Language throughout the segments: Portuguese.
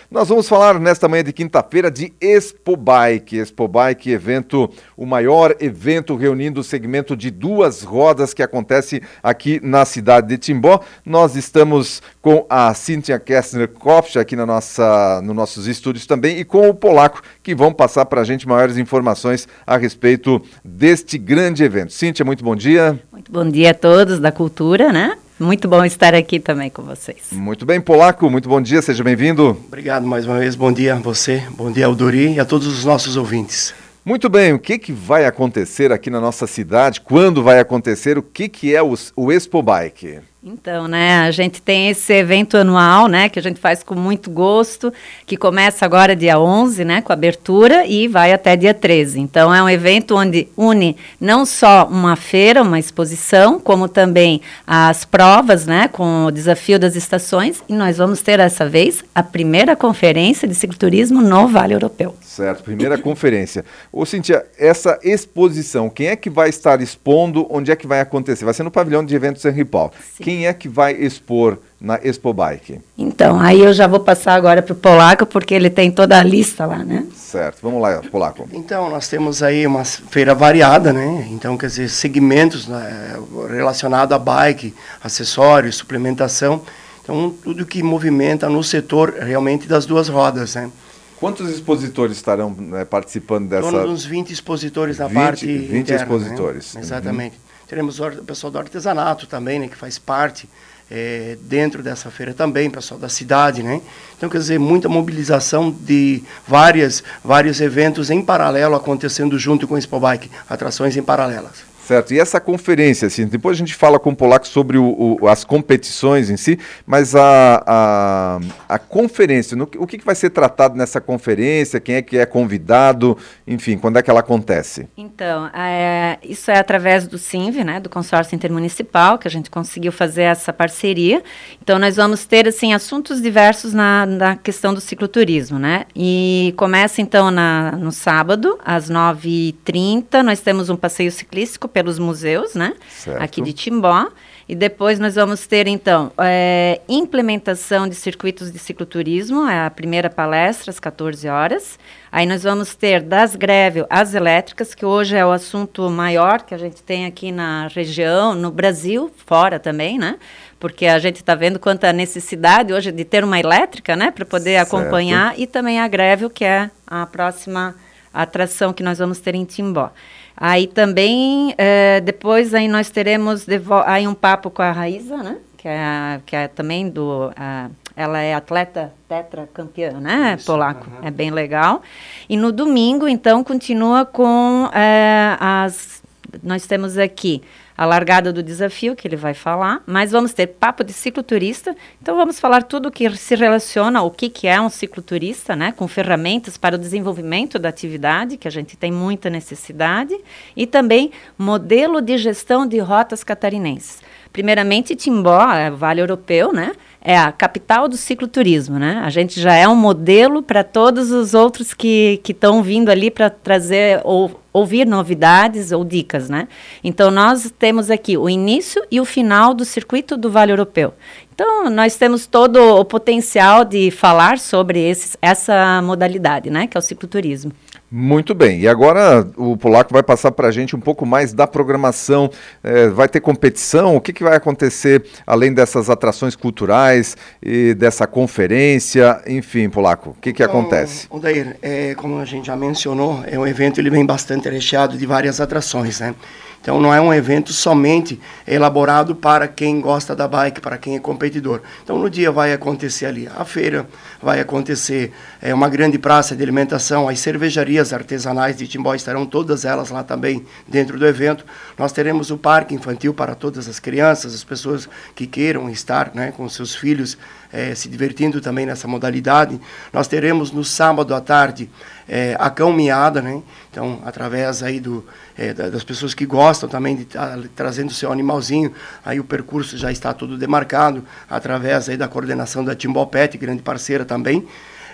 Nós vamos falar nesta manhã de quinta-feira de Expo Bike. Expo Bike, o maior evento reunindo o segmento de duas rodas que acontece aqui na cidade de Timbó. Nós estamos com a Cíntia Kestner-Kopf aqui nos nossos estúdios também e com o Polaco, que vão passar para a gente maiores informações a respeito deste grande evento. Cíntia, muito bom dia. Muito bom dia a todos da cultura, né? Muito bom estar aqui também com vocês. Muito bem, Polaco, muito bom dia, seja bem-vindo. Obrigado mais uma vez, bom dia a você, bom dia ao Dori e a todos os nossos ouvintes. Muito bem, o que vai acontecer aqui na nossa cidade? Quando vai acontecer? O que é o Expo Bike? Então, né, a gente tem esse evento anual, né, que a gente faz com muito gosto, que começa agora dia 11, né, com a abertura e vai até dia 13. Então, é um evento onde une não só uma feira, uma exposição, como também as provas, né, com o desafio das estações, e nós vamos ter, dessa vez, a primeira conferência de cicloturismo no Vale Europeu. Certo, primeira conferência. Ô, Cíntia, essa exposição, quem é que vai estar expondo, onde é que vai acontecer? Vai ser no pavilhão de eventos Henri Paul. Sim. Quem é que vai expor na Expo Bike? Então, aí eu já vou passar agora para o Polaco, porque ele tem toda a lista lá, né? Certo, vamos lá, Polaco. Então, nós temos aí uma feira variada, né? Então, quer dizer, segmentos, né, relacionados a bike, acessórios, suplementação. Então, tudo que movimenta no setor realmente das duas rodas, né? Quantos expositores estarão participando dessa? Em torno de uns 20 expositores na parte 20 interna, expositores. Né? Exatamente. Teremos o pessoal do artesanato também, né, que faz parte dentro dessa feira também, pessoal da cidade, né? Então, quer dizer, muita mobilização de vários eventos em paralelo acontecendo junto com o Expo Bike, atrações em paralelas. Certo, e essa conferência, assim, depois a gente fala com o Polaco sobre as competições em si, mas a conferência, o que vai ser tratado nessa conferência, quem é que é convidado, enfim, quando é que ela acontece? Então, isso é através do CINV, né, do Consórcio Intermunicipal, que a gente conseguiu fazer essa parceria. Então, nós vamos ter, assim, assuntos diversos na questão do cicloturismo, né, e começa, então, no sábado, às 9h30, nós temos um passeio ciclístico pelos museus, né? Certo. Aqui de Timbó. E depois nós vamos ter, então, implementação de circuitos de cicloturismo, é a primeira palestra, às 14 horas. Aí nós vamos ter das greves às elétricas, que hoje é o assunto maior que a gente tem aqui na região, no Brasil, fora também, né? Porque a gente está vendo quanta necessidade hoje de ter uma elétrica, né? Para poder acompanhar. E também a greve, que é a próxima atração que nós vamos ter em Timbó. Aí também, depois aí nós teremos aí um papo com a Raíza, né? Que é também ela é atleta tetracampeã, né, isso, Polaco? É bem legal. E no domingo, então, continua com nós temos aqui a largada do desafio, que ele vai falar, mas vamos ter papo de cicloturista, então vamos falar tudo que se relaciona ao que é um cicloturista, né, com ferramentas para o desenvolvimento da atividade, que a gente tem muita necessidade, e também modelo de gestão de rotas catarinenses. Primeiramente, Timbó, Vale Europeu, né, é a capital do cicloturismo, né? A gente já é um modelo para todos os outros que estão vindo ali para trazer ou ouvir novidades ou dicas, né? Então, nós temos aqui o início e o final do circuito do Vale Europeu. Então, nós temos todo o potencial de falar sobre essa modalidade, né? Que é o cicloturismo. Muito bem, e agora o Polaco vai passar para a gente um pouco mais da programação, vai ter competição, o que vai acontecer além dessas atrações culturais e dessa conferência, enfim, Polaco, o que acontece? Odair, como a gente já mencionou, é um evento, ele vem bastante recheado de várias atrações, né? Então, não é um evento somente elaborado para quem gosta da bike, para quem é competidor. Então, no dia vai acontecer ali a feira, vai acontecer uma grande praça de alimentação, as cervejarias artesanais de Timbó estarão todas elas lá também dentro do evento. Nós teremos o parque infantil para todas as crianças, as pessoas que queiram estar, né, com seus filhos se divertindo também nessa modalidade. Nós teremos no sábado à tarde a caminhada, né? Então, através aí das pessoas que gostam também de trazendo o seu animalzinho, aí o percurso já está todo demarcado, através aí da coordenação da Timbó Pet, grande parceira também.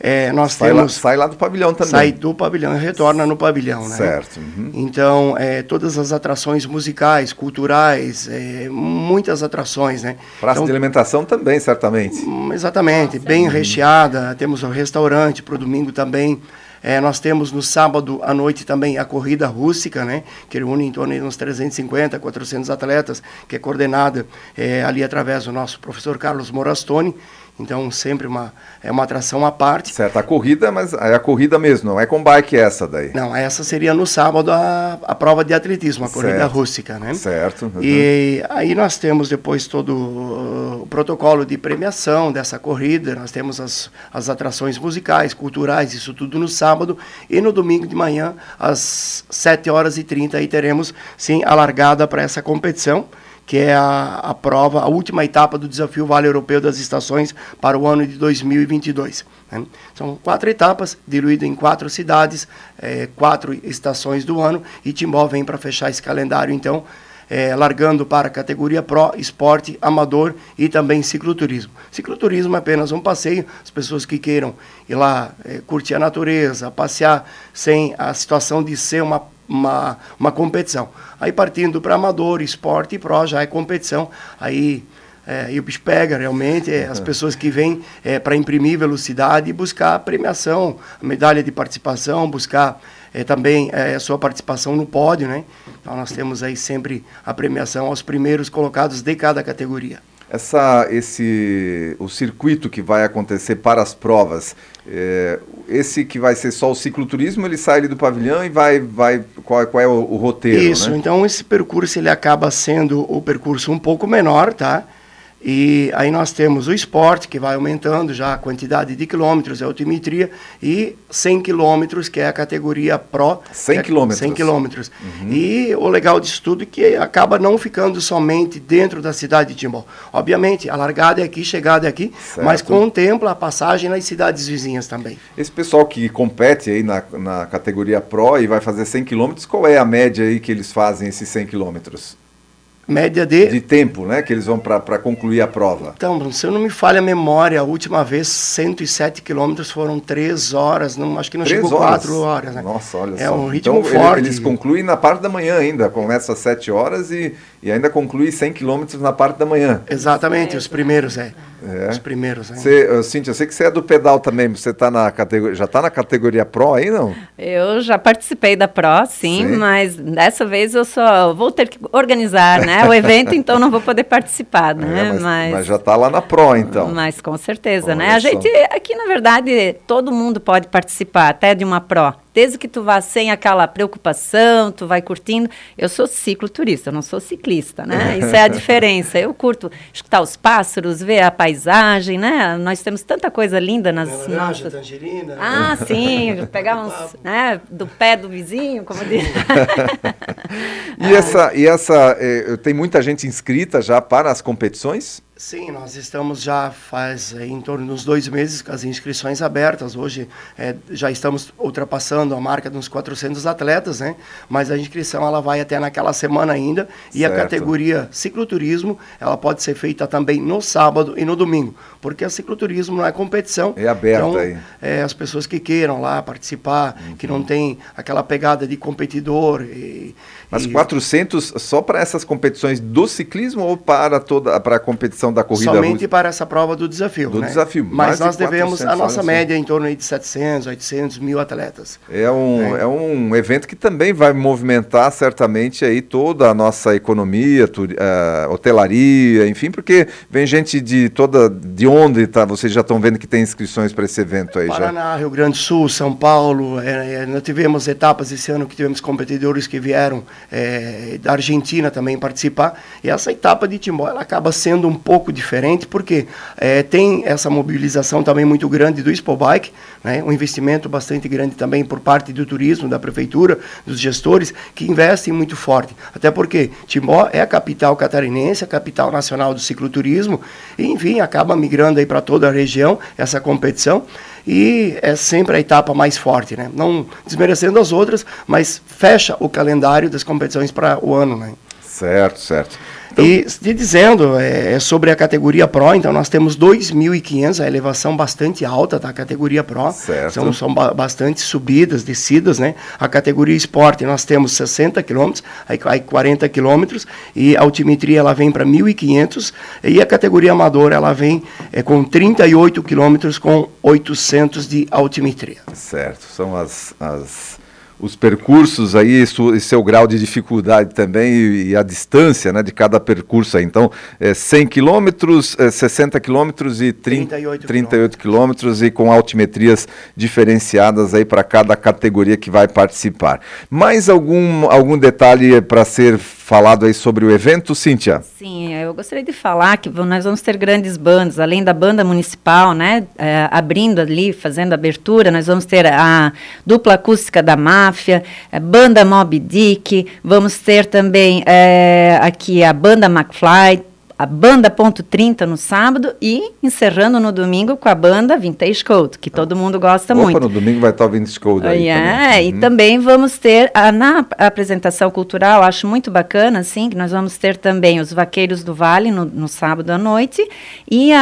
nós sai lá do pavilhão também. Sai do pavilhão e retorna no pavilhão, né? Certo. Então, todas as atrações musicais, culturais, muitas atrações, né? Praça de alimentação também, certamente. Exatamente, bem recheada. Temos um restaurante para o domingo também. Nós temos no sábado à noite também a corrida rústica, né, que reúne em torno de uns 350, 400 atletas, que é coordenada ali através do nosso professor Carlos Morastoni. Então, sempre uma atração à parte. Certo, a corrida, mas é a corrida mesmo, não é com bike essa daí? Não, essa seria no sábado a prova de atletismo, a corrida rústica, né? Certo. E aí nós temos depois todo o protocolo de premiação dessa corrida, nós temos as atrações musicais, culturais, isso tudo no sábado, e no domingo de manhã, às 7h30, aí teremos, sim, a largada para essa competição, que é a prova, a última etapa do Desafio Vale Europeu das Estações para o ano de 2022. Né? São 4 etapas, diluído em 4 cidades, 4 estações do ano, e Timbó vem para fechar esse calendário, então, largando para a categoria Pro, Esporte, Amador e também Cicloturismo. Cicloturismo é apenas um passeio, as pessoas que queiram ir lá curtir a natureza, passear sem a situação de ser uma competição. Aí partindo para Amador, Esporte e Pro já é competição, aí e o bicho pega realmente, as pessoas que vêm para imprimir velocidade e buscar a premiação, a medalha de participação, buscar também a sua participação no pódio, né? Então nós temos aí sempre a premiação aos primeiros colocados de cada categoria. O circuito que vai acontecer para as provas, esse que vai ser só o cicloturismo, ele sai ali do pavilhão e vai qual é o roteiro? Isso, né? Então esse percurso ele acaba sendo o percurso um pouco menor, tá? E aí nós temos o esporte, que vai aumentando já a quantidade de quilômetros, a altimetria, e 100 quilômetros, que é a categoria Pro. 100 quilômetros? 100 quilômetros. E o legal disso tudo é que acaba não ficando somente dentro da cidade de Timbó. Obviamente, a largada é aqui, chegada é aqui, certo, mas contempla a passagem nas cidades vizinhas também. Esse pessoal que compete aí na categoria Pro e vai fazer 100 quilômetros, qual é a média aí que eles fazem esses 100 quilômetros? Média de tempo, né, que eles vão para concluir a prova. Então, se eu não me falha a memória, a última vez 107 quilômetros foram 3 horas, acho que não chegou 4 horas. Né? Nossa, olha só. É um ritmo então, forte. Eles concluem na parte da manhã ainda, começa às 7 horas e ainda conclui 100 quilômetros na parte da manhã. Exatamente, os primeiros, Os primeiros, né? Cíntia, eu sei que você é do pedal também, você já está na categoria Pro aí, não? Eu já participei da Pro, sim, mas dessa vez eu só vou ter que organizar, né, o evento, então não vou poder participar, né? Mas já está lá na Pro, então. Mas com certeza, né? A gente, aqui na verdade, todo mundo pode participar, até de uma Pro. Desde que tu vá sem aquela preocupação, tu vai curtindo. Eu sou cicloturista, eu não sou ciclista, né? Isso é a diferença. Eu curto escutar os pássaros, ver a paisagem, né? Nós temos tanta coisa linda nas nossas... tangerina. Ah, sim, pegar uns, né, do pé do vizinho, como diz. Tem muita gente inscrita já para as competições? Sim, nós estamos já faz em torno de uns 2 meses com as inscrições abertas. Hoje já estamos ultrapassando a marca de uns 400 atletas, né? Mas a inscrição ela vai até naquela semana ainda. E certo. A categoria cicloturismo ela pode ser feita também no sábado e no domingo, porque a cicloturismo não é competição. É aberta então, aí. As pessoas que queiram lá participar, que não tem aquela pegada de competidor. Mas 400 só para essas competições do ciclismo ou para a competição da corrida somente rústica? Para essa prova do desafio. Do né? desafio. Mas nós devemos a nossa média em torno de 700, 800 mil atletas. É um evento que também vai movimentar certamente aí toda a nossa economia, hotelaria, enfim, porque vem gente de onde tá? Vocês já estão vendo que tem inscrições para esse evento aí? Paraná, Rio Grande do Sul, São Paulo. Nós tivemos etapas esse ano que tivemos competidores que vieram da Argentina também participar. E essa etapa de Timbó ela acaba sendo um pouco diferente, porque tem essa mobilização também muito grande do Expobike, né? Um investimento bastante grande também por parte do turismo, da prefeitura, dos gestores, que investem muito forte. Até porque Timbó é a capital catarinense, a capital nacional do cicloturismo, e enfim, acaba migrando aí para toda a região essa competição. E é sempre a etapa mais forte, né? Não desmerecendo as outras, mas fecha o calendário das competições para o ano, né? Certo. Então, e te dizendo, sobre a categoria Pro, então nós temos 2.500, a elevação bastante alta, tá? A categoria Pro, são bastante subidas, descidas, né? A categoria Sport, nós temos 60 km, aí 40 km, e a altimetria ela vem para 1.500, e a categoria Amador ela vem com 38 km com 800 de altimetria. Certo, são os percursos aí, seu grau de dificuldade também e a distância, né, de cada percurso aí. Então, 100 quilômetros, 60 quilômetros e 38 quilômetros e com altimetrias diferenciadas aí para cada categoria que vai participar. Mais algum detalhe para ser falado aí sobre o evento, Cíntia? Sim, eu gostaria de falar que nós vamos ter grandes bandas, além da banda municipal, né, abrindo ali, fazendo a abertura, nós vamos ter a dupla acústica da Máfia, a banda Moby Dick, vamos ter também aqui a banda McFly, a banda Ponto 30 no sábado e encerrando no domingo com a banda Vintage Code, que todo mundo gosta muito. No domingo vai estar o Vintage Code aí também. E também vamos ter, na apresentação cultural, acho muito bacana, assim, que nós vamos ter também os Vaqueiros do Vale no sábado à noite e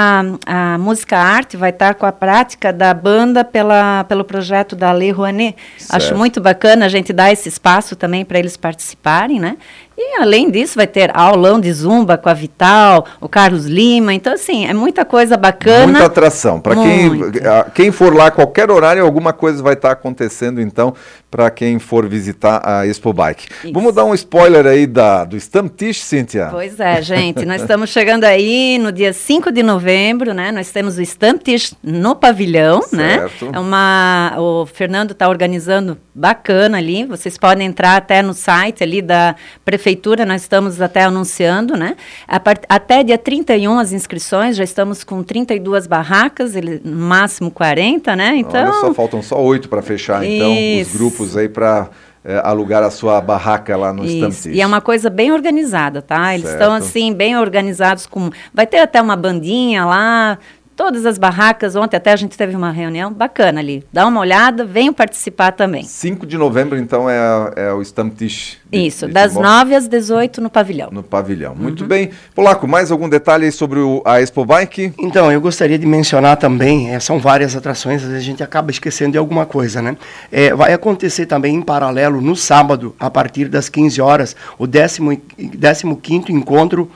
a Música Arte vai estar com a prática da banda pelo projeto da Lei Rouanet. Certo. Acho muito bacana a gente dar esse espaço também para eles participarem, né? E, além disso, vai ter aulão de zumba com a Vital, o Carlos Lima. Então, assim, é muita coisa bacana. Muita atração. Para quem for lá, qualquer horário, alguma coisa vai estar acontecendo, então, para quem for visitar a Expo Bike. Isso. Vamos dar um spoiler aí do Stamptish, Cíntia? Pois é, gente. Nós estamos chegando aí no dia 5 de novembro, né? Nós temos o Stamptish no pavilhão, certo. Né? O Fernando está organizando bacana ali. Vocês podem entrar até no site ali da Prefeitura, nós estamos até anunciando, né? Até dia 31 as inscrições, já estamos com 32 barracas, no máximo 40, né? Então, olha só, faltam só 8 para fechar, então, os grupos aí para alugar a sua barraca lá no Stamptish. E é uma coisa bem organizada, tá? Eles estão, assim, bem organizados, vai ter até uma bandinha lá, todas as barracas. Ontem até a gente teve uma reunião bacana ali. Dá uma olhada, venham participar também. 5 de novembro, então, é o Stamptish. Isso, das 9 às 18 no pavilhão. No pavilhão. Muito bem. Polaco, mais algum detalhe aí sobre a Expo Bike? Então, eu gostaria de mencionar também, são várias atrações, às vezes a gente acaba esquecendo de alguma coisa, né? Vai acontecer também em paralelo, no sábado, a partir das 15 horas, o 15º encontro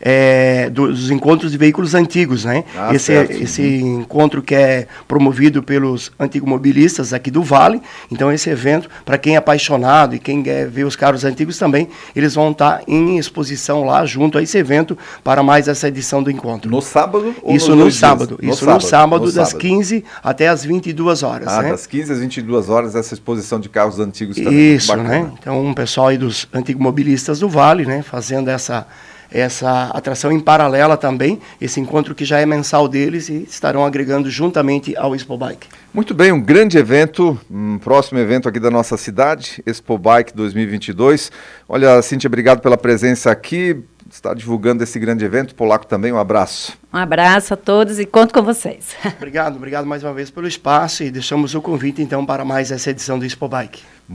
dos encontros de veículos antigos, né? Esse encontro que é promovido pelos antigumobilistas aqui do Vale. Então, esse evento, para quem é apaixonado e quem quer ver os carros antigos também, eles vão estar em exposição lá, junto a esse evento, para mais essa edição do encontro. No sábado? Ou isso no sábado. Isso no sábado, das 15 até as 22 horas. Né? Das 15 às 22 horas, essa exposição de carros antigos também. Isso, né? Então, um pessoal aí dos antigumobilistas do Vale, né? Fazendo essa atração em paralela também, esse encontro que já é mensal deles e estarão agregando juntamente ao Expo Bike. Muito bem, um grande evento, um próximo evento aqui da nossa cidade, Expo Bike 2022. Olha, Cíntia, obrigado pela presença aqui, está divulgando esse grande evento. Polaco também, um abraço. Um abraço a todos e conto com vocês. Obrigado mais uma vez pelo espaço e deixamos o convite então para mais essa edição do Expo Bike.